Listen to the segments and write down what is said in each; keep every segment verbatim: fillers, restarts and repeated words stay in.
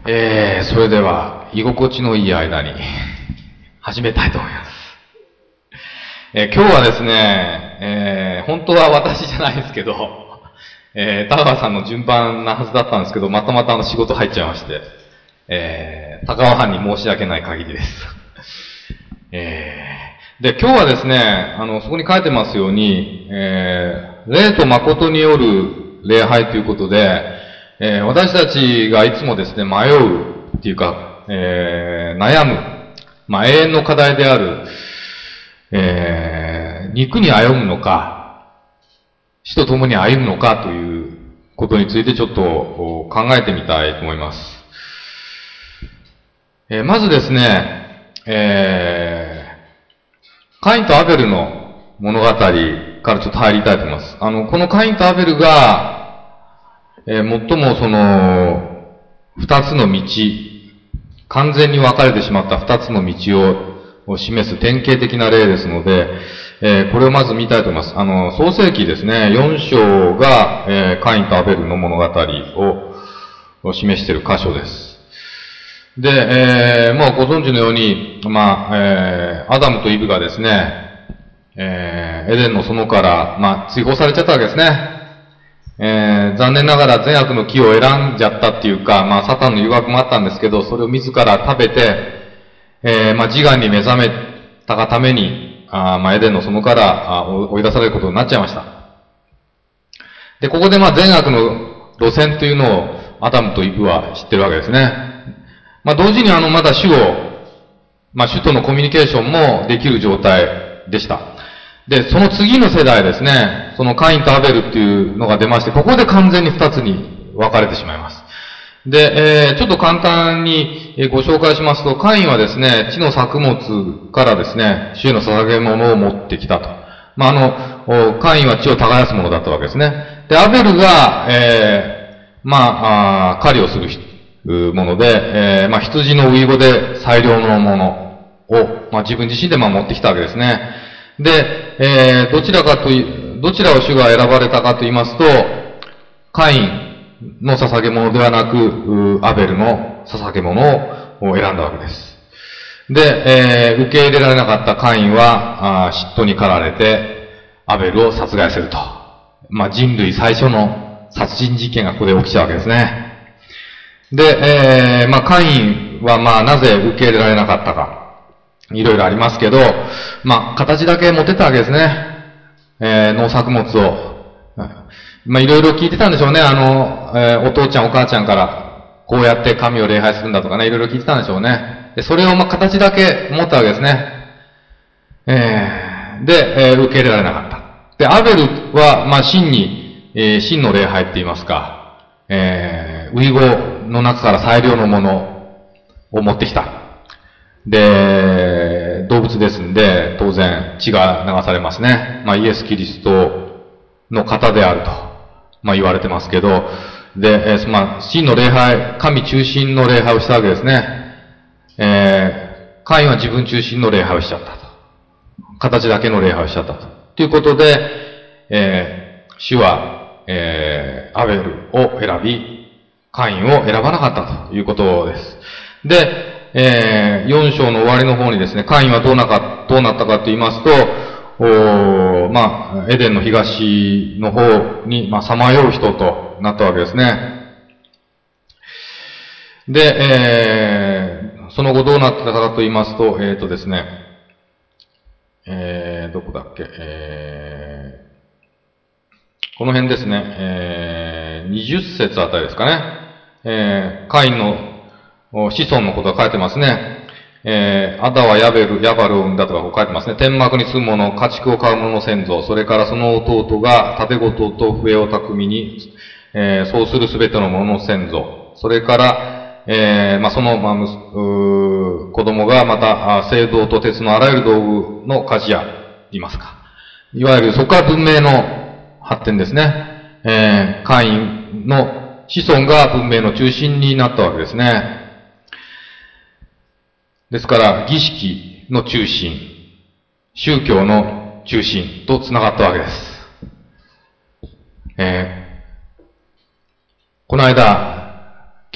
えー、それでは、居心地のいい間に、始めたいと思います。えー、今日はですね、えー、本当は私じゃないですけど、えー、田川さんの順番なはずだったんですけど、またまたあの仕事入っちゃいまして、えー、高尾藩に申し訳ない限りです。えー、で、今日はですね、あの、そこに書いてますように、えー、霊と誠による礼拝ということで、えー、私たちがいつもですね、迷うっていうか、えー、悩む、まあ、永遠の課題である、えー、肉に歩むのか、死と共に歩むのかということについてちょっと考えてみたいと思います。えー、まずですね、えー、カインとアベルの物語からちょっと入りたいと思います。あの、このカインとアベルが、えー、最もその、二つの道、完全に分かれてしまった二つの道を示す典型的な例ですので、えー、これをまず見たいと思います。あの、創世記ですね、四章が、えー、カインとアベルの物語を示している箇所です。で、えー、もうご存知のように、まあ、えー、アダムとイブがですね、えー、エデンの園から、まあ、追放されちゃったわけですね。えー、残念ながら善悪の木を選んじゃったっていうか、まあ、サタンの誘惑もあったんですけど、それを自ら食べて、えー、まあ、自我に目覚めたがために、あまあ、エデンの園から追い出されることになっちゃいました。で、ここでまあ、善悪の路線というのをアダムとイブは知ってるわけですね。まあ、同時にあの、まだ主を、まあ、主とのコミュニケーションもできる状態でした。で、その次の世代ですね、そのカインとアベルっていうのが出まして、ここで完全に二つに分かれてしまいます。で、えー、ちょっと簡単にご紹介しますと、カインはですね、地の作物からですね、主への捧げ物を持ってきたと。まあ、あの、カインは地を耕すものだったわけですね。で、アベルが、えー、まあ、あ狩りをするもので、えー、まあ、羊のウイゴで最良のものを、まあ、自分自身で守ってきたわけですね。で、えー、どちらかとい、どちらを主が選ばれたかと言いますと、カインの捧げ物ではなく、アベルの捧げ物を選んだわけです。で、えー、受け入れられなかったカインは、あ嫉妬に駆られて、アベルを殺害すると。まあ、人類最初の殺人事件がここで起きちゃうわけですね。で、えー、まあ、カインはまあ、なぜ受け入れられなかったか。いろいろありますけど、まあ、形だけ持ってたわけですね。えー、農作物を。まあ、いろいろ聞いてたんでしょうね。あの、えー、お父ちゃんお母ちゃんから、こうやって神を礼拝するんだとかね、いろいろ聞いてたんでしょうね。で、それをまあ、形だけ持ったわけですね。えー、で、えー、受け入れられなかった。で、アベルは、まあ、真に、えー、真の礼拝って言いますか、えー、ウイゴの中から最良のものを持ってきた。で、動物ですんで、当然血が流されますね。まあ、イエス・キリストの方であると、まあ、言われてますけど、で、えー、まあ、真の礼拝、神中心の礼拝をしたわけですね。えー、カインは自分中心の礼拝をしちゃったと。形だけの礼拝をしちゃったと。ということで、えー、主は、えー、アベルを選び、カインを選ばなかったということです。で、えー、よん章の終わりの方にですね、カインはどうなか、どうなったかと言いますと、おまあ、エデンの東の方に、まあ、さまよう人となったわけですね。で、えー、その後どうなってたかと言いますと、えっ、ー、とですね、えー、どこだっけ、えー、この辺ですね、えー、にじゅっ節あたりですかね、えー、カインの子孫のことが書いてますね。えー、アダはヤベル、ヤバルを生んだとかこう書いてますね。天幕に住む者、家畜を飼う者の先祖、それからその弟が盾事と笛を巧みに、えー、そうするすべての者の先祖、それから、えー、まあ、その、まあ、う子供がまた、青銅と鉄のあらゆる道具の鍛冶屋、言いますか。いわゆるそこから文明の発展ですね。えー、カインの子孫が文明の中心になったわけですね。ですから、儀式の中心、宗教の中心と繋がったわけです。えー、この間、ケ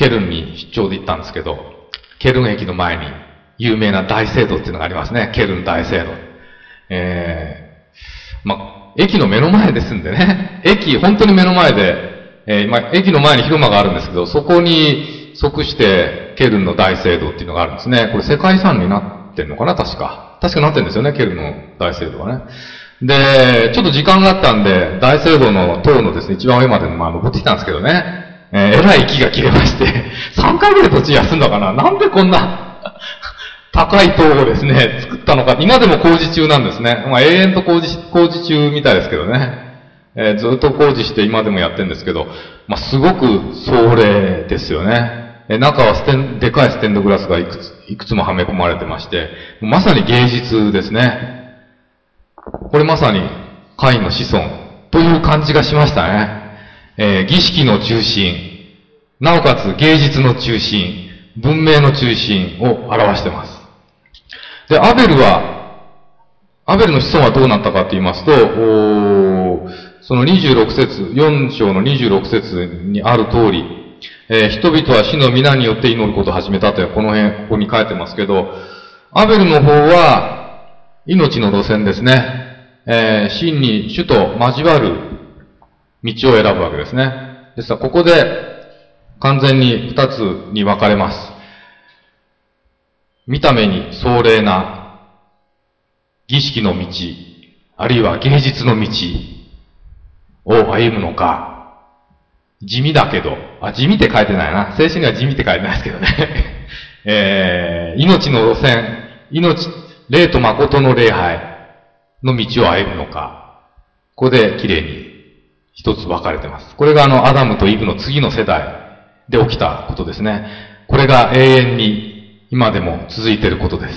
ケルンに出張で行ったんですけど、ケルン駅の前に有名な大聖堂っていうのがありますね。ケルン大聖堂。えー、ま、駅の目の前ですんでね。駅、本当に目の前で、えー、ま、駅の前に広間があるんですけど、そこに即してケルンの大聖堂っていうのがあるんですね。これ世界遺産になってんのかな確か。確かなってんですよね、ケルンの大聖堂はね。で、ちょっと時間があったんで、大聖堂の塔のですね、一番上まで、まあ、登ってきたんですけどね、えー、えらい息が切れまして、さんかいぐらい途中休んだかな。なんでこんな高い塔をですね、作ったのか。今でも工事中なんですね。まあ、永遠と工事、工事中みたいですけどね。えー、ずっと工事して今でもやってるんですけど、まあ、すごく壮麗ですよね。えー、中はステン、でかいステンドグラスがいくつ、いくつもはめ込まれてまして、まさに芸術ですね。これまさにカインの子孫という感じがしましたね。えー、儀式の中心、なおかつ芸術の中心、文明の中心を表しています。で、アベルは、アベルの子孫はどうなったかと言いますと、そのにじゅうろく節、よん章のにじゅうろく節にある通り、えー、人々は死の皆によって祈ることを始めたという、この辺、ここに書いてますけど、アベルの方は、命の路線ですね。えー、真に主と交わる道を選ぶわけですね。ですから、ここで完全に二つに分かれます。見た目に壮麗な儀式の道、あるいは芸術の道を歩むのか、地味だけど、あ、地味って書いてないな。聖書には地味って書いてないですけどね。えー、命の路線、命、霊と誠の礼拝の道を歩むのか、ここで綺麗に一つ分かれています。これがあのアダムとイブの次の世代で起きたことですね。これが永遠に今でも続いていることです。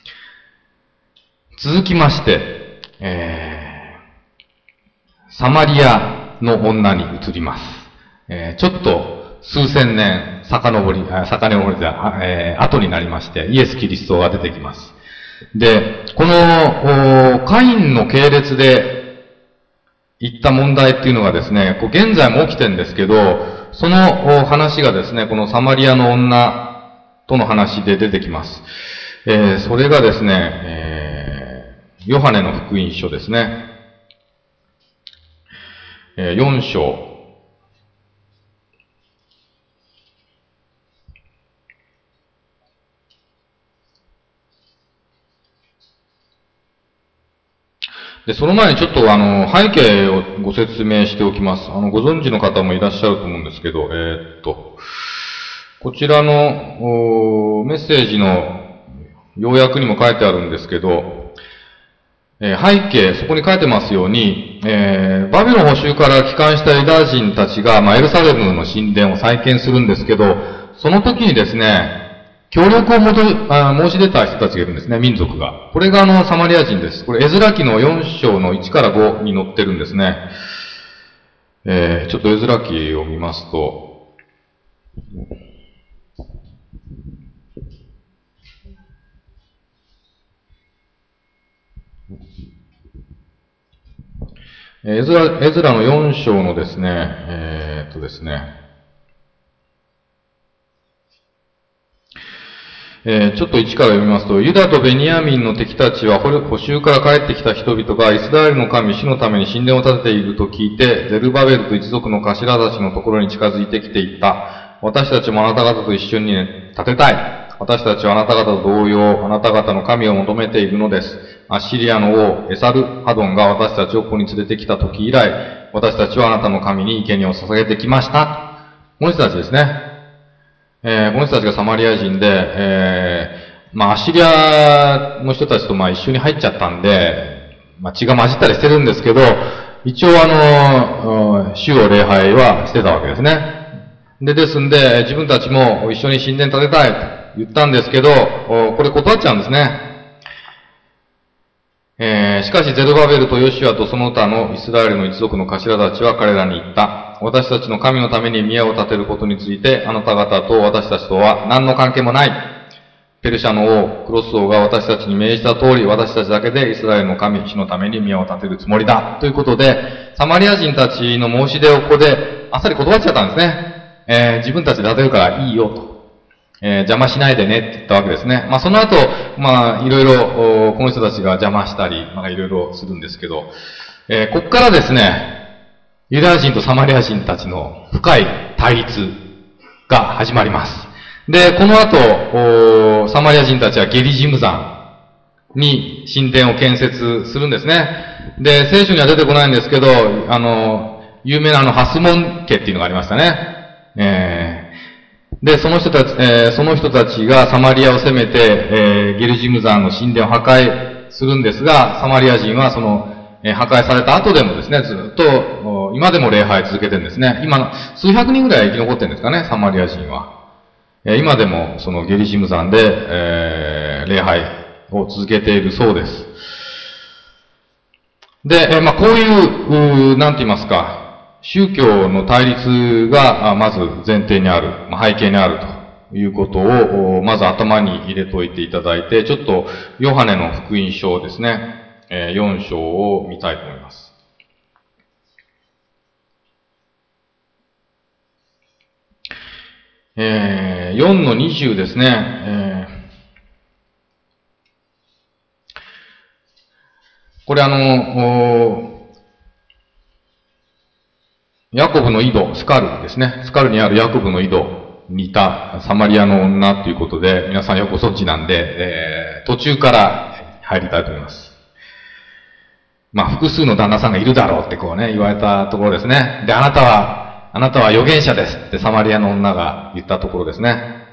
続きまして、えー、サマリアの女に移ります。えー、ちょっと数千年遡り、遡りだ、えー、後になりまして、イエス・キリストが出てきます。で、この、カインの系列で言った問題っていうのがですね、こう現在も起きてるんですけど、その話がですね、このサマリアの女との話で出てきます。えー、それがですね、えー、ヨハネの福音書ですね。えー、よん章。で、その前にちょっとあの、背景をご説明しておきます。あの、ご存知の方もいらっしゃると思うんですけど、えー、っと、こちらのメッセージの要約にも書いてあるんですけど、えー、背景、そこに書いてますように、えー、バビロン捕囚から帰還したユダヤ人たちが、まあ、エルサレムの神殿を再建するんですけど、その時にですね、協力をもとあ申し出た人たちがいるんですね、民族が。これがあの、サマリア人です。これ、エズラ記のよん章のいちからごに載ってるんですね。えー、ちょっとエズラ記を見ますと、エズラ、エズラのよん章のですね、えー、っとですね、えー、ちょっといちから読みますと、ユダとベニヤミンの敵たちは捕囚から帰ってきた人々がイスラエルの神主のために神殿を建てていると聞いて、ゼルバベルと一族の頭たちのところに近づいてきていった。私たちもあなた方と一緒に、ね、建てたい。私たちはあなた方と同様、あなた方の神を求めているのです。アッシリアの王、エサルハドンが私たちをここに連れてきた時以来、私たちはあなたの神に生贄を捧げてきました。この人たちですね。えー、この人たちがサマリア人で、えー、まあ、アッシリアの人たちとまあ一緒に入っちゃったんで、まあ、血が混じったりしてるんですけど、一応あの、主を礼拝はしてたわけですね。で、ですんで、自分たちも一緒に神殿建てたいと言ったんですけど、これ断っちゃうんですね。えー、しかしゼルバベルとヨシュアとその他のイスラエルの一族の頭たちは彼らに言った。私たちの神のために宮を建てることについて、あなた方と私たちとは何の関係もない。ペルシャの王、クロス王が私たちに命じた通り、私たちだけでイスラエルの神、主のために宮を建てるつもりだ。ということで、サマリア人たちの申し出をここであっさり断っちゃったんですね。 えー、自分たちで立てるからいいよと。えー、邪魔しないでねって言ったわけですね。まあその後、まあいろいろ、この人たちが邪魔したり、まあいろいろするんですけど、えー、ここからですね、ユダヤ人とサマリア人たちの深い対立が始まります。で、この後、サマリア人たちはゲリジム山に神殿を建設するんですね。で、聖書には出てこないんですけど、あの、有名なあの、ハスモン家っていうのがありましたね。えー、で、その人たち、えー、その人たちがサマリアを攻めて、えー、ゲリジム山の神殿を破壊するんですが、サマリア人はその、えー、破壊された後でもですね、ずっと、今でも礼拝続けてるんですね。今、数百人ぐらい生き残ってるんですかね、サマリア人は。えー、今でもそのゲリジム山で、えー、礼拝を続けているそうです。で、えー、まあ、こういう、うなんて言いますか、宗教の対立が、まず前提にある、まあ、背景にあるということを、まず頭に入れておいていただいて、ちょっと、ヨハネの福音書ですね、えー、よん章を見たいと思います。えー、よんのにじゅうですね、えー、これあの、ヤコブの井戸、スカルですね。スカルにあるヤコブの井戸にいたサマリアの女ということで、皆さんよくご存知なんで、えー、途中から入りたいと思います。まあ、複数の旦那さんがいるだろうってこうね、言われたところですね。で、あなたは、あなたは預言者ですってサマリアの女が言ったところですね。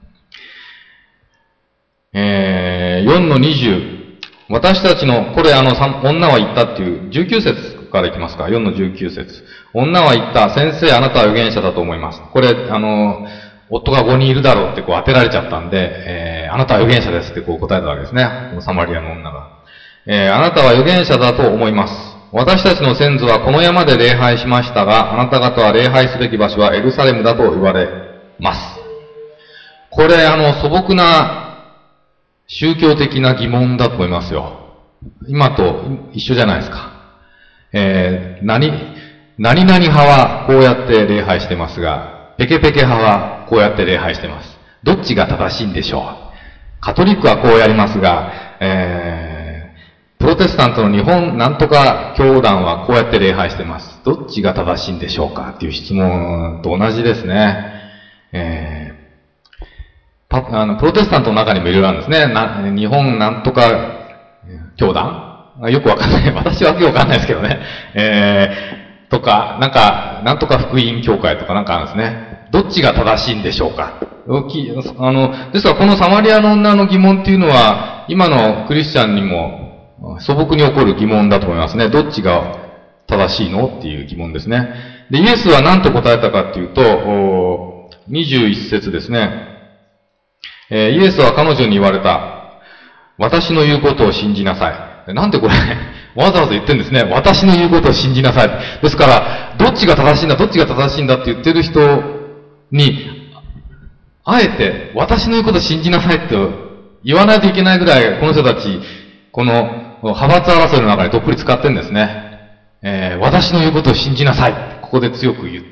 えー、よんのにじゅう。私たちの、これあの、女は言ったっていうじゅうきゅう節からいきますか。よんのじゅうきゅう節。女は言った。先生、あなたは預言者だと思います。これ、あの、夫がごにんいるだろうってこう当てられちゃったんで、えー、あなたは預言者ですってこう答えたわけですね。このサマリアの女が。えー、あなたは預言者だと思います。私たちの先祖はこの山で礼拝しましたが、あなた方は礼拝すべき場所はエルサレムだと言われます。これ、あの、素朴な宗教的な疑問だと思いますよ。今と一緒じゃないですか。えー、何、何々派はこうやって礼拝してますが、ペケペケ派はこうやって礼拝してます。どっちが正しいんでしょう。カトリックはこうやりますが、えー、プロテスタントの日本なんとか教団はこうやって礼拝してます。どっちが正しいんでしょうかっていう質問と同じですね。えーパあのプロテスタントの中にもいろいろあるんですね。な日本なんとか教団よくわかんない。私はよくわかんないですけどね。えー、とか、なんか、なんとか福音教会とかなんかあるんですね。どっちが正しいんでしょうか。あの、ですからこのサマリアの女の疑問っていうのは、今のクリスチャンにも素朴に起こる疑問だと思いますね。どっちが正しいのっていう疑問ですね。で、イエスは何と答えたかっていうと、にじゅういち節ですね。えー、イエスは彼女に言われた。私の言うことを信じなさい。なんでこれ、わざわざ言ってるんですね。私の言うことを信じなさい。ですから、どっちが正しいんだ、どっちが正しいんだって言ってる人に、あえて、私の言うことを信じなさいって言わないといけないぐらい、この人たち、この派閥争いの中にどっぷり使ってるんですね。えー、私の言うことを信じなさい。ここで強く言って、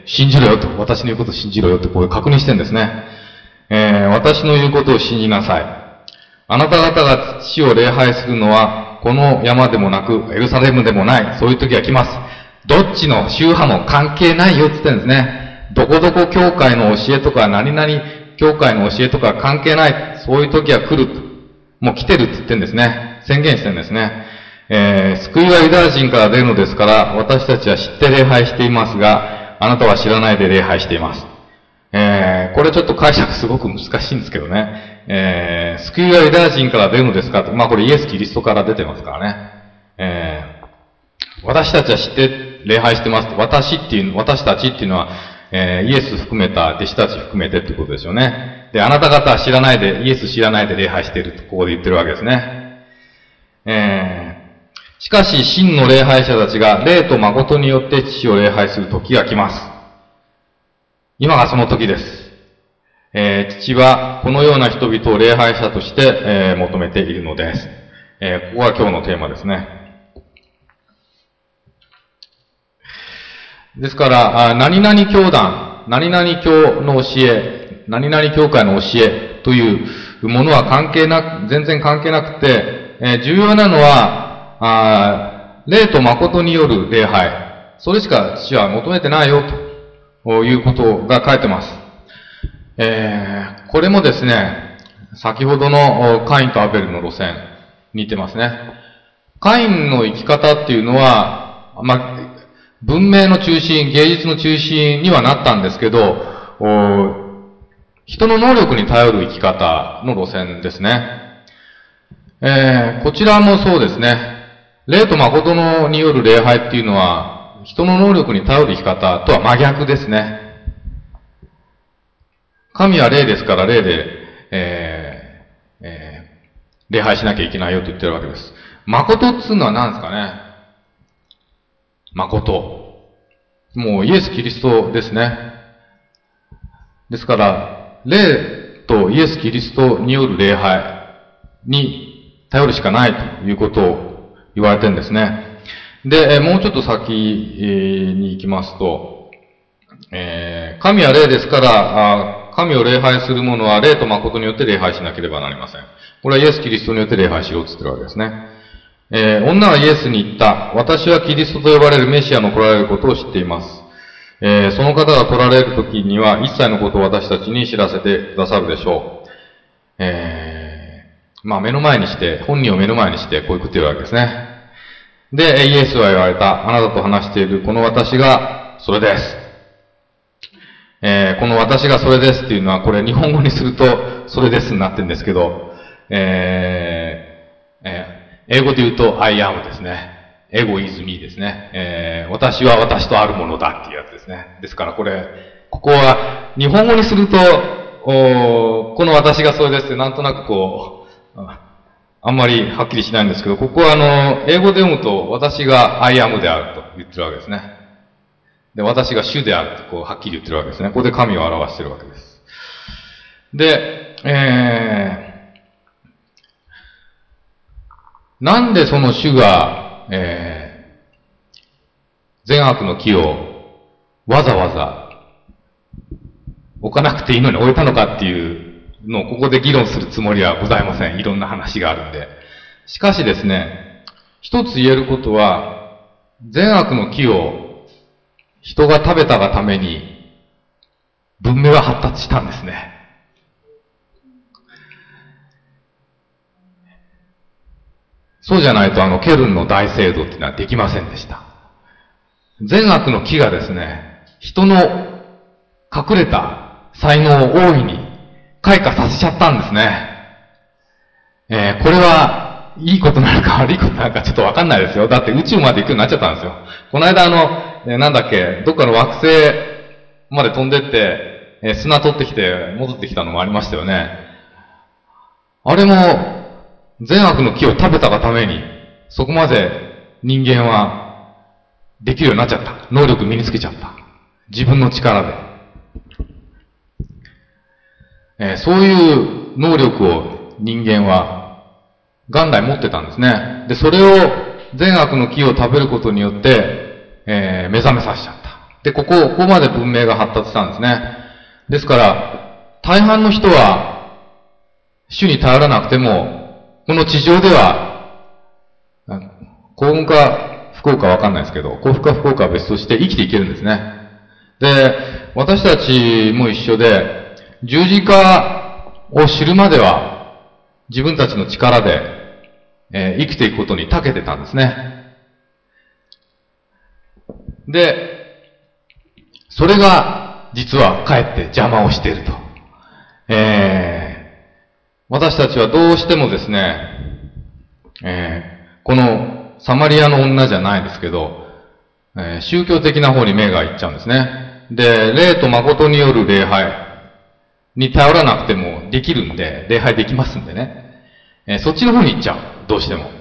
信じろよと。私の言うことを信じろよってこう確認してるんですね。えー、私の言うことを信じなさい。あなた方が父を礼拝するのは、この山でもなく、エルサレムでもない。そういう時が来ます。どっちの宗派も関係ないよって言ってるんですね。どこどこ教会の教えとか、何々教会の教えとか関係ない。そういう時は来る。もう来てるって言ってるんですね。宣言してるんですね。えー、救いはユダヤ人から出るのですから、私たちは知って礼拝していますが、あなたは知らないで礼拝しています。えー、これちょっと解釈すごく難しいんですけどね。えー、救いはユダヤ人から出るのですかと。まあこれイエス・キリストから出てますからね。えー、私たちは知って礼拝してますと。私っていう、私たちっていうのは、えー、イエス含めた弟子たち含めてってことですよね。で、あなた方は知らないで、イエス知らないで礼拝していると、ここで言ってるわけですね。えー、しかし真の礼拝者たちが霊と誠によって父を礼拝する時が来ます。今がその時です。えー、父はこのような人々を礼拝者として、えー、求めているのです。えー、ここが今日のテーマですね。ですから、何々教団、 な、何々教の教え、何々教会の教えというものは関係なく、全然関係なくて、えー、重要なのは、あ霊と誠による礼拝。それしか父は求めてないよ、ということが書いてます。えー、これもですね、先ほどのカインとアベルの路線、似てますね。カインの生き方っていうのは、まあ、文明の中心、芸術の中心にはなったんですけど、人の能力に頼る生き方の路線ですね。えー、こちらもそうですね。霊と誠のによる礼拝っていうのは、人の能力に頼る生き方とは真逆ですね。神は霊ですから霊で、えーえー、礼拝しなきゃいけないよと言ってるわけです。誠っていうのは何ですかね。誠。もうイエス・キリストですね。ですから、霊とイエス・キリストによる礼拝に頼るしかないということを言われてるんですね。で、もうちょっと先に行きますと、えー、神は霊ですから、神を礼拝する者は霊と誠によって礼拝しなければなりません。これはイエス・キリストによって礼拝しろと言ってるわけですね。えー、女はイエスに言った。私はキリストと呼ばれるメシアの来られることを知っています。えー、その方が来られる時には一切のことを私たちに知らせてくださるでしょう。えー、まあ目の前にして、本人を目の前にしてこういうこと言うわけですね。で、イエスは言われた。あなたと話しているこの私がそれです。えー、この私がそれですっていうのは、これ日本語にするとそれですになってるんですけど、えーえー英語で言うと I am ですね。エゴ is me ですね。えー、私は私とあるものだっていうやつですね。ですからこれ、ここは日本語にすると、おこの私がそれですってなんとなくこう、あんまりはっきりしないんですけど、ここはあの、英語で読むと私が I am であると言ってるわけですね。で、私が主であるとこうはっきり言ってるわけですね。ここで神を表してるわけです。で、えー、なんでその主が、えー、善悪の木をわざわざ置かなくていいのに置いたのかっていうのをここで議論するつもりはございません。いろんな話があるんで。しかしですね、一つ言えることは、善悪の木を人が食べたがために文明は発達したんですね。そうじゃないとあのケルンの大聖堂っていうのはできませんでした。善悪の木がですね、人の隠れた才能を大いに開花させちゃったんですね。えー、これはいいことなのか悪いことなのかちょっとわかんないですよ。だって宇宙まで行くようになっちゃったんですよ。この間あの、えー、なんだっけ、どっかの惑星まで飛んでって、えー、砂取ってきて戻ってきたのもありましたよね。あれも、善悪の木を食べたがために、そこまで人間はできるようになっちゃった。能力身につけちゃった。自分の力で。えー、そういう能力を人間は元来持ってたんですね。で、それを善悪の木を食べることによって、えー、目覚めさせちゃった。で、ここ、ここまで文明が発達したんですね。ですから、大半の人は主に頼らなくても、この地上では、幸運か不幸かわかんないですけど、幸福か不幸かは別として生きていけるんですね。で、私たちも一緒で、十字架を知るまでは、自分たちの力で、えー、生きていくことに長けてたんですね。で、それが、実はかえって邪魔をしていると。えー私たちはどうしてもですね、えー、このサマリアの女じゃないですけど、えー、宗教的な方に目がいっちゃうんですね。で、霊と誠による礼拝に頼らなくてもできるんで、礼拝できますんでね。えー、そっちの方に行っちゃう。どうしても。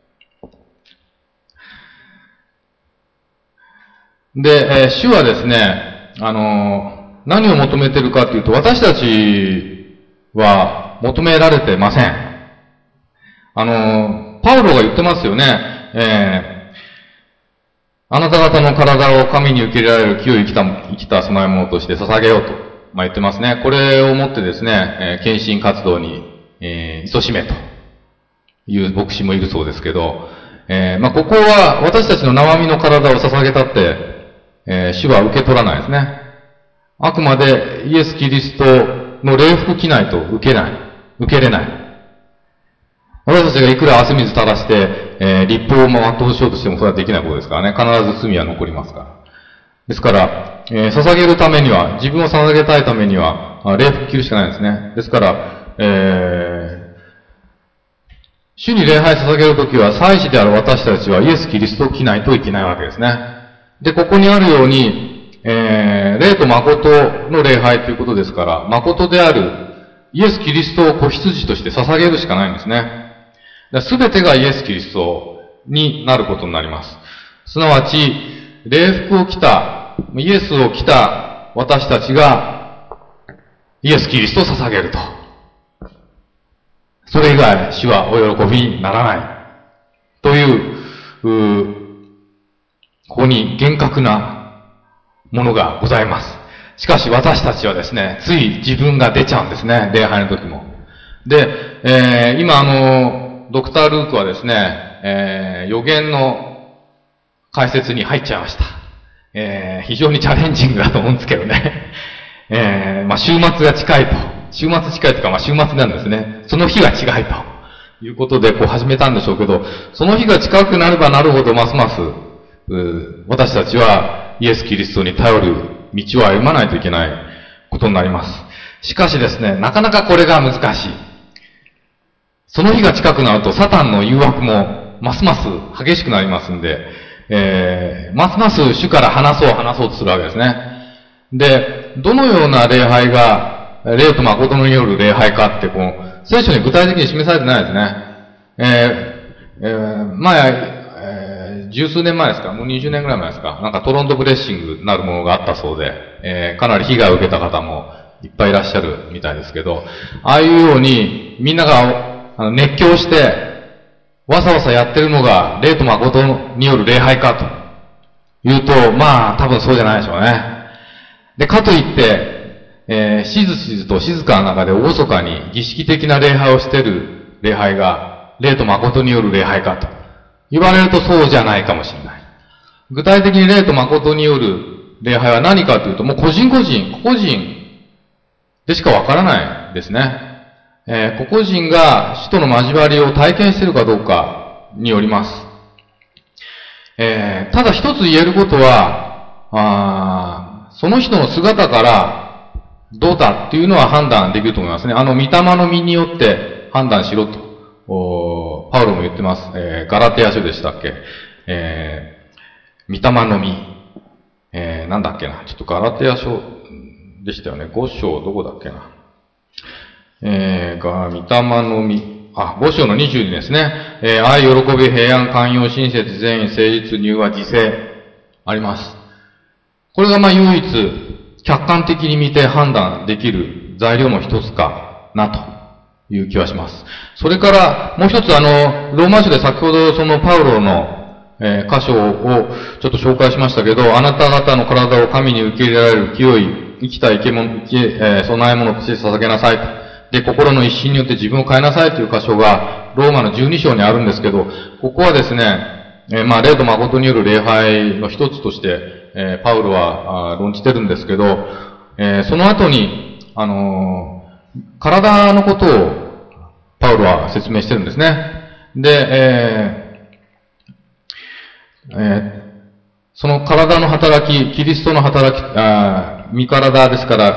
で、えー、主はですね、あのー、何を求めてるかというと、私たちは、求められてません。あの、パウロが言ってますよね。えあなた方の体を神に受け入れられる清い生きた、生きた供え物として捧げようと、まあ、言ってますね。これをもってですね、えー、献身活動に、えー、勤しめという牧師もいるそうですけど、えー、まあ、ここは私たちの生身の体を捧げたって、えー、主は受け取らないですね。あくまでイエス・キリストの礼服着ないと受けない。受けれない。私たちがいくら汗水垂らして、えー、立法を全うしようとしてもそれはできないことですからね。必ず罪は残りますから。ですから、えー、捧げるためには、自分を捧げたいためには、礼服着るしかないんですね。ですから、えー、主に礼拝捧げるときは、祭司である私たちはイエス・キリストを着ないといけないわけですね。で、ここにあるように、えー、霊と誠の礼拝ということですから、誠であるイエス・キリストを子羊として捧げるしかないんですね。すべてがイエス・キリストになることになります。すなわち、礼服を着た、イエスを着た私たちが、イエス・キリストを捧げると。それ以外、主はお喜びにならない。という、うここに厳格なものがございます。しかし私たちはですね、つい自分が出ちゃうんですね、礼拝の時も。で、えー、今あの、ドクター・ルークはですね、えー、予言の解説に入っちゃいました。えー、非常にチャレンジングだと思うんですけどね。えー、まあ週末が近いと。週末近いというか、まあ週末なんですね。その日が近いということで、こう始めたんでしょうけど、その日が近くなればなるほど、ますます、私たちはイエス・キリストに頼る道を歩まないといけないことになります。しかしですね、なかなかこれが難しい。その日が近くなると、サタンの誘惑もますます激しくなりますんで、えー、ますます主から話そう話そうとするわけですね。で、どのような礼拝が、霊と誠による礼拝かって、こう、聖書に具体的に示されてないですね。えー、えー、前、えー、十数年前ですか、もうにじゅうねんぐらい前ですか、なんかトロントブレッシングなるものがあったそうで、えー、かなり被害を受けた方もいっぱいいらっしゃるみたいですけど、ああいうように、みんなが、あの熱狂して、わさわさやってるのが、霊と誠による礼拝かと言うと、まあ、多分そうじゃないでしょうね。で、かといって、えー、しずしずと静かな中で厳かに儀式的な礼拝をしている礼拝が、霊と誠による礼拝かと言われるとそうじゃないかもしれない。具体的に霊と誠による礼拝は何かというと、もう個人個人、個々人でしかわからないですね。えー、個々人が主との交わりを体験しているかどうかによります。えー、ただ一つ言えることは、あその人の姿からどうだっていうのは判断できると思いますね。あの、御霊の実によって判断しろと、おパウロも言ってます。えー、ガラテヤ書でしたっけ。えー、御霊の実。えー、なんだっけな。ちょっとガラテヤ書でしたよね。ご章どこだっけな。えー、が、御霊の実、あ、ご章のにじゅうにですね。えー、愛、喜び、平安、寛容、親切、善意、誠実、柔和、自制、あります。これがまあ唯一、客観的に見て判断できる材料の一つかなという気はします。それから、もう一つあの、ローマ書で先ほどそのパウロの、えー、箇所をちょっと紹介しましたけど、あなた方の体を神に受け入れられる清い、生きた生き物、生き、えー、供え物として捧げなさいと。で、心の一心によって自分を変えなさいという箇所が、ローマのじゅうに章にあるんですけど、ここはですね、えー、まあ、霊と誠による礼拝の一つとして、えー、パウロは論じてるんですけど、えー、その後に、あのー、体のことをパウロは説明してるんですね。で、えーえー、その体の働き、キリストの働き、あ身体ですから、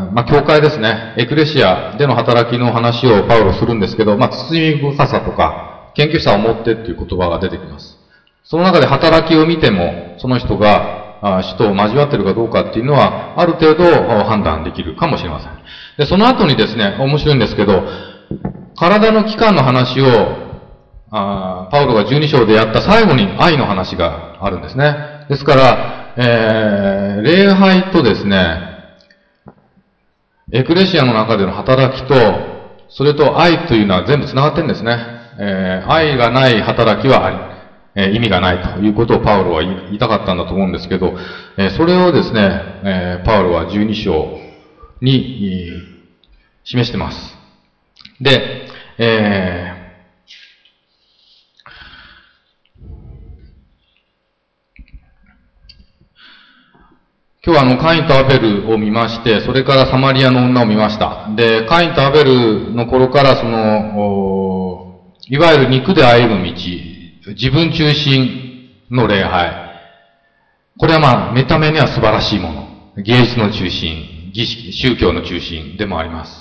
まあ、教会ですね。エクレシアでの働きの話をパウロするんですけど、まあ、包み深さとか、謙虚さを持ってっていう言葉が出てきます。その中で働きを見ても、その人が、主と交わっているかどうかっていうのは、ある程度判断できるかもしれません。で、その後にですね、面白いんですけど、体の器官の話を、あパウロがじゅうに章でやった最後に愛の話があるんですね。ですから、えー、礼拝とですね、エクレシアの中での働きと、それと愛というのは全部繋がってるんですね。えー、愛がない働きはあり、 えー、意味がないということをパウロは言いたかったんだと思うんですけど、えー、それをですね、えー、パウロはじゅうに章に、えー、示してます。で、えー今日はあの、カインとアベルを見まして、それからサマリアの女を見ました。で、カインとアベルの頃からその、いわゆる肉で歩む道、自分中心の礼拝。これはまあ、見た目には素晴らしいもの。芸術の中心、儀式、宗教の中心でもあります。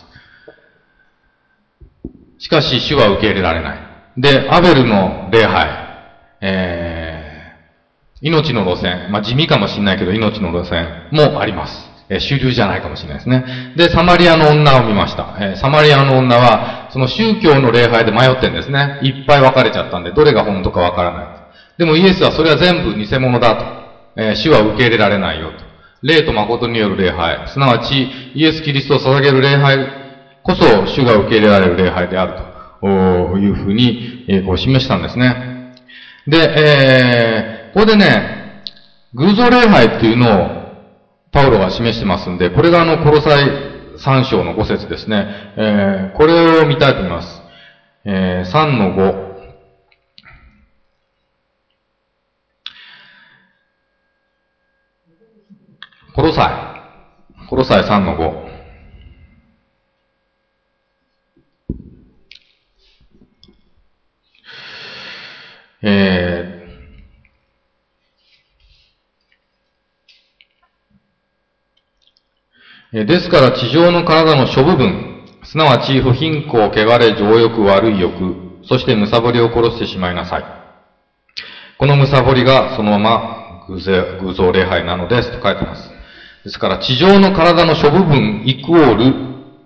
しかし、主は受け入れられない。で、アベルの礼拝、えー命の路線、まあ、地味かもしれないけど、命の路線もあります。えー、主流じゃないかもしれないですね。で、サマリアの女を見ました。えー、サマリアの女は、その宗教の礼拝で迷ってんですね。いっぱい分かれちゃったんで、どれが本当か分からない。でもイエスはそれは全部偽物だと。えー、主は受け入れられないよと。霊と誠による礼拝、すなわち、イエス・キリストを捧げる礼拝こそ、主が受け入れられる礼拝であるというふうに、えー、こう示したんですね。で、えーここでね、偶像礼拝っていうのをパウロが示してますんで、これがあの、コロサイさん章のご節ですね。えー、これを見たいと思います。えー、さんのご。コロサイ。コロサイさんのご。えーですから地上の体の諸部分、すなわち不貧困、汚れ、情欲、悪い欲、そしてむさぼりを殺してしまいなさい。このむさぼりがそのまま偶像礼拝なのですと書いてます。ですから地上の体の諸部分イコール、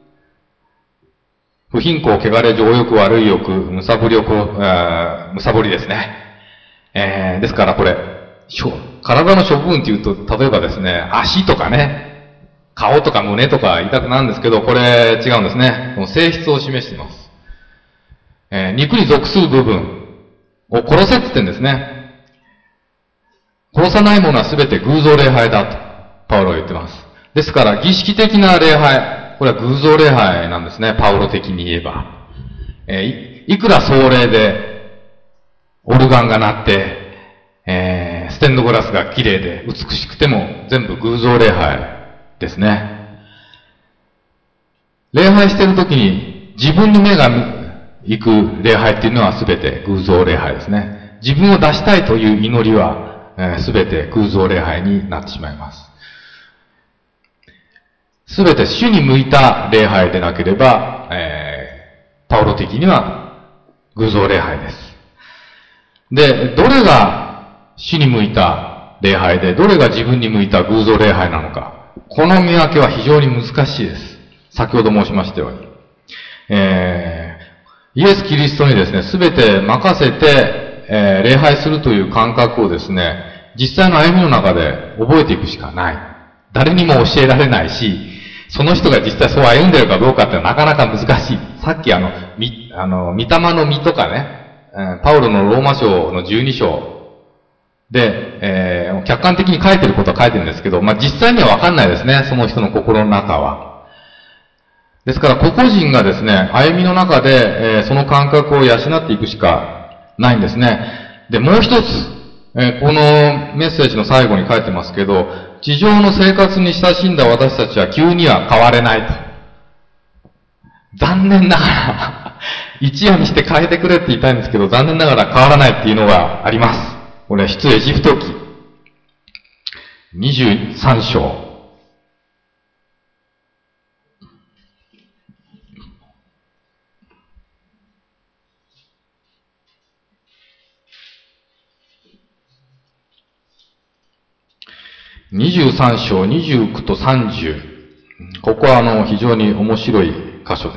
不貧困、汚れ、情欲、悪い欲、むさぼりを、むさぼりですね。えー、ですからこれ、体の諸部分って言うと、例えばですね、足とかね、顔とか胸とか痛くなるんですけど、これ違うんですね。この性質を示しています。えー、肉に属する部分を殺せって言ってんですね。殺さないものはすべて偶像礼拝だと、パウロは言ってます。ですから、儀式的な礼拝、これは偶像礼拝なんですね、パウロ的に言えば。えー、い, いくら壮麗で、オルガンが鳴って、えー、ステンドグラスが綺麗で美しくても全部偶像礼拝ですね。礼拝しているときに自分に目が行く礼拝っていうのはすべて偶像礼拝ですね。自分を出したいという祈りはすべ、えー、て偶像礼拝になってしまいます。すべて主に向いた礼拝でなければ、えー、パウロ的には偶像礼拝です。で、どれが主に向いた礼拝で、どれが自分に向いた偶像礼拝なのか。この見分けは非常に難しいです。先ほど申しましたように。えー、イエス・キリストにですね、すべて任せて、えー、礼拝するという感覚をですね、実際の歩みの中で覚えていくしかない。誰にも教えられないし、その人が実際そう歩んでるかどうかってなかなか難しい。さっきあの、み、あの、御霊の実とかね、えー、パウロのローマ書のじゅうに章、で、えー、客観的に書いてることは書いてるんですけど、まあ、実際にはわかんないですね、その人の心の中は。ですから、個々人がですね、歩みの中で、えー、その感覚を養っていくしかないんですね。で、もう一つ、えー、このメッセージの最後に書いてますけど、地上の生活に親しんだ私たちは急には変われないと。残念ながら、一夜にして変えてくれって言いたいんですけど、残念ながら変わらないっていうのがあります。これ、出エジプト記。にじゅうさん章。にじゅうさん章、にじゅうきゅうとさんじゅう。ここはあの、非常に面白い箇所です。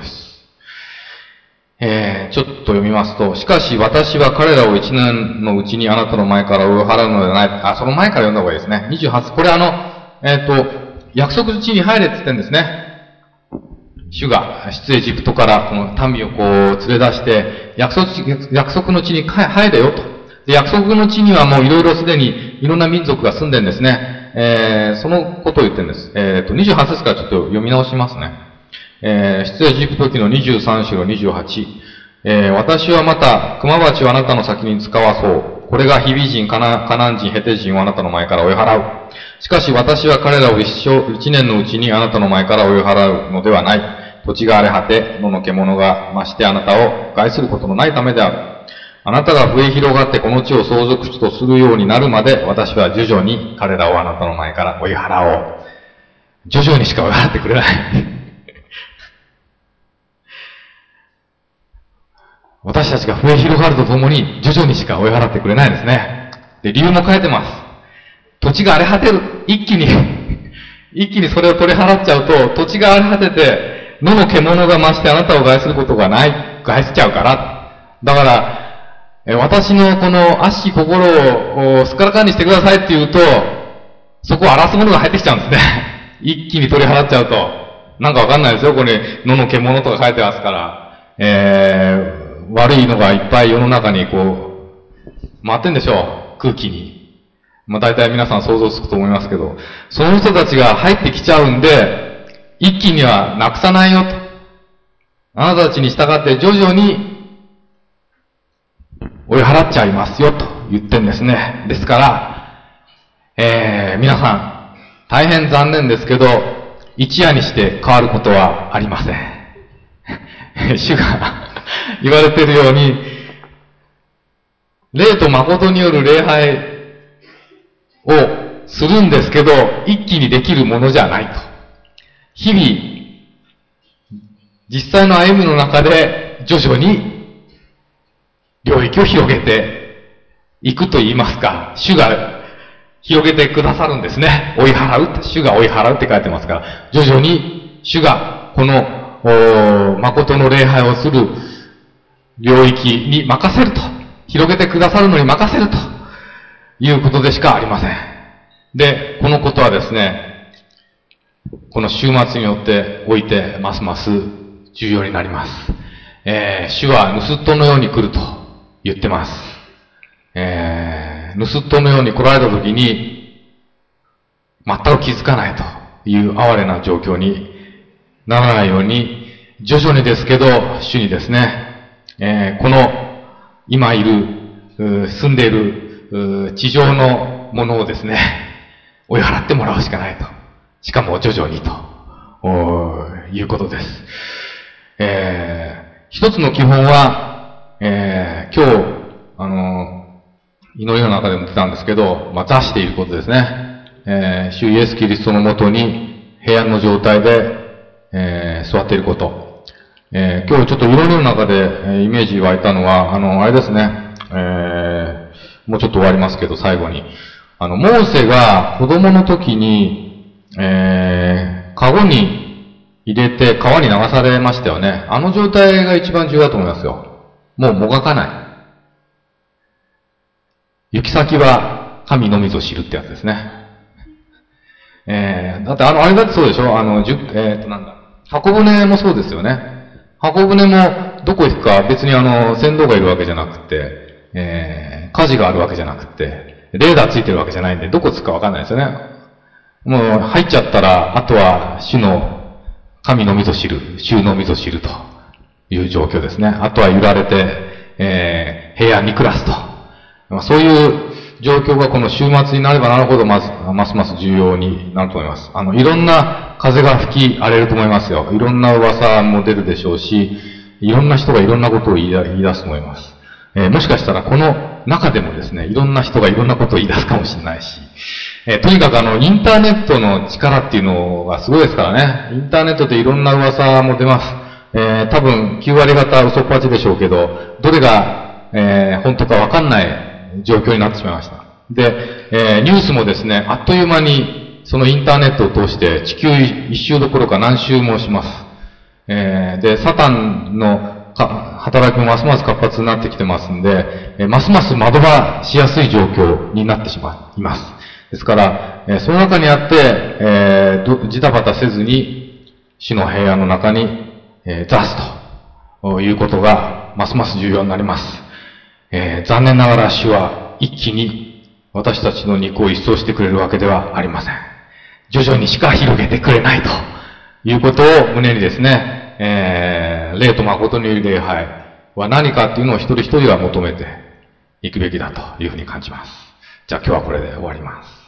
えー、ちょっと読みますと、しかし私は彼らを一年のうちにあなたの前から追い払うのではない。あ、その前から読んだ方がいいですね。にじゅうはち、これあの、えっ、ー、と、約束の地に入れって言ってるんですね。主が出エジプトからこの民をこう連れ出して、約束、約束の地に入れよと。 で、約束の地にはもういろいろすでにいろんな民族が住んでるんですね。えー、そのことを言ってるんです。えっと、にじゅうはち節からちょっと読み直しますね。えー、出エジプト記のにじゅうさん章のにじゅうはち。えー、私はまた、熊鉢をあなたの先に使わそう。これがヒビ人、カナ、カナン人、ヘテ人をあなたの前から追い払う。しかし私は彼らを一生、一年のうちにあなたの前から追い払うのではない。土地が荒れ果て、野の獣が増してあなたを害することのないためである。あなたが増え広がってこの地を相続地とするようになるまで、私は徐々に彼らをあなたの前から追い払おう。徐々にしか追い払ってくれない。私たちが増え広がるとともに、徐々にしか追い払ってくれないですね。で、理由も書いてます。土地が荒れ果てる。一気に、一気にそれを取り払っちゃうと、土地が荒れ果てて、野の獣が増してあなたを害することがない、害しちゃうから。だから、私のこの悪しき心をすっからかんにしてくださいって言うと、そこを荒らすものが入ってきちゃうんですね。一気に取り払っちゃうと。なんかわかんないですよ。これ、野の獣とか書いてますから。えー、悪いのがいっぱい世の中にこう、回ってんでしょう。空気に。まあ大体皆さん想像つくと思いますけど、その人たちが入ってきちゃうんで、一気にはなくさないよと。あなたたちに従って徐々に追い払っちゃいますよと言ってんですね。ですから、えー、皆さん、大変残念ですけど、一夜にして変わることはありません。主が言われているように、霊と誠による礼拝をするんですけど、一気にできるものじゃないと。日々、実際の歩みの中で徐々に領域を広げていくと言いますか、主が広げてくださるんですね。追い払うって、主が追い払うって書いてますから、徐々に主がこの誠の礼拝をする領域に任せると、広げてくださるのに任せるということでしかありません。で、このことはですね、この週末によっておいてますます重要になります。えー、主は盗人のように来ると言ってます。えー、盗人のように来られた時に全く気づかないという哀れな状況にならないように、徐々にですけど主にですね、えー、この今いる住んでいる地上のものをですね、追い払ってもらうしかないと。しかも徐々にということです。えー、一つの基本は、えー、今日あの祈りの中でも出たんですけど、まあ、座していることですね。えー、主イエスキリストのもとに平安の状態で、えー、座っていること。えー、今日ちょっと祈りの中で、えー、イメージ湧いたのは、あの、あれですね、えー、もうちょっと終わりますけど、最後に。あの、モーセが子供の時に、えー、カゴに入れて川に流されましたよね。あの状態が一番重要だと思いますよ。もうもがかない。行き先は神のみぞ知るってやつですね。えー、だってあの、あれだってそうでしょあの、じゅ、えーと、なんだ。箱舟もそうですよね。箱舟もどこ行くか別にあの、船頭がいるわけじゃなくて、えー、舵があるわけじゃなくて、レーダーついてるわけじゃないんで、どこ着くかわかんないですよね。もう入っちゃったら、あとは主の神のみぞ知る、主のみぞ知るという状況ですね。あとは揺られて、えー、平安に暮らすと。まあ、そういう状況がこの週末になればなるほど、まず、ますます重要になると思います。あの、いろんな風が吹き荒れると思いますよ。いろんな噂も出るでしょうし、いろんな人がいろんなことを言い出すと思います。えー、もしかしたらこの中でもですね、いろんな人がいろんなことを言い出すかもしれないし、えー、とにかくあの、インターネットの力っていうのがすごいですからね。インターネットでいろんな噂も出ます。えー、多分きゅう割方嘘っぱちでしょうけど、どれが、えー、本当かわかんない状況になってしまいました。で、えー、ニュースもですね、あっという間にそのインターネットを通して地球一周どころか何周もします。えー、で、サタンの働きもますます活発になってきてますんで、えー、ますます惑わしやすい状況になってしまいます。ですから、えー、その中にあって、えー、ジタバタせずに主の平安の中に、えー、座すということがますます重要になります。 えー、残念ながら主は一気に私たちの肉を一掃してくれるわけではありません。徐々にしか広げてくれないということを胸にですね、えー、霊と誠による礼拝は何かっていうのを一人一人が求めていくべきだというふうに感じます。じゃあ今日はこれで終わります。